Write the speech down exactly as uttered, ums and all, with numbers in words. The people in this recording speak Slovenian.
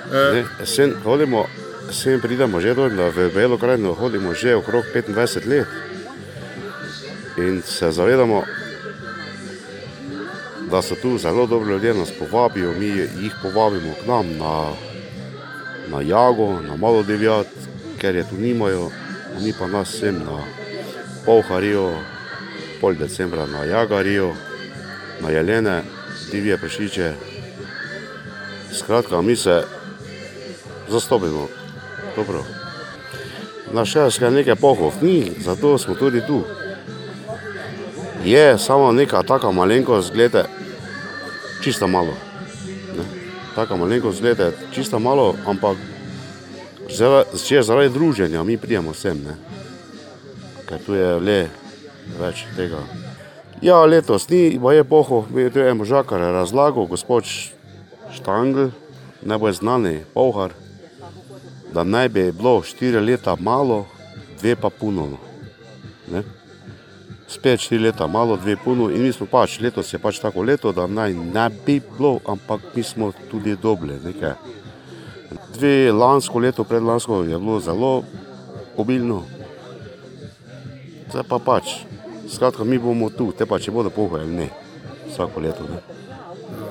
Ne, sen hodimo, sen pridemo že dol, da v Belo krajino hodimo že okrog petindvajset let in se zavedamo, da so tu zelo dobri ljudje, nas povabijo, mi jih povabimo k nam na, na Jago, na malo divjad, ker je tu nimajo, mi pa nas sem na Polharijo, pol decembra na Jagarijo, na jelene, divje prašiče. Skratka, mi se zastopimo. Dobro. Na Štajerskem nekaj pohov ni, zato smo tudi tu. Je samo neka taka malenkost, gledajte, čisto malo. Ne? Taka malenkost, gledajte, čisto malo, ampak če zaradi druženja mi prijemo sem, ne? Ker tu je le več tega. Ja, letos ni, pa je pohov, mi tu je možakar razlagal, gospod Štangl, najbolj znani polhar, da naj bi bilo štiri leta malo, dve pa puno. Ne? Spet štiri leta malo, dve puno in mi smo pač, letos je pač tako leto, da naj ne bi bilo, ampak mi smo tudi dobili nekaj. Dve lansko leto, predlansko je bilo zelo obilno. Zdaj pa pač, skratka mi bomo tu, te pa če bodo pohoj ali ne, vsako leto. Ne?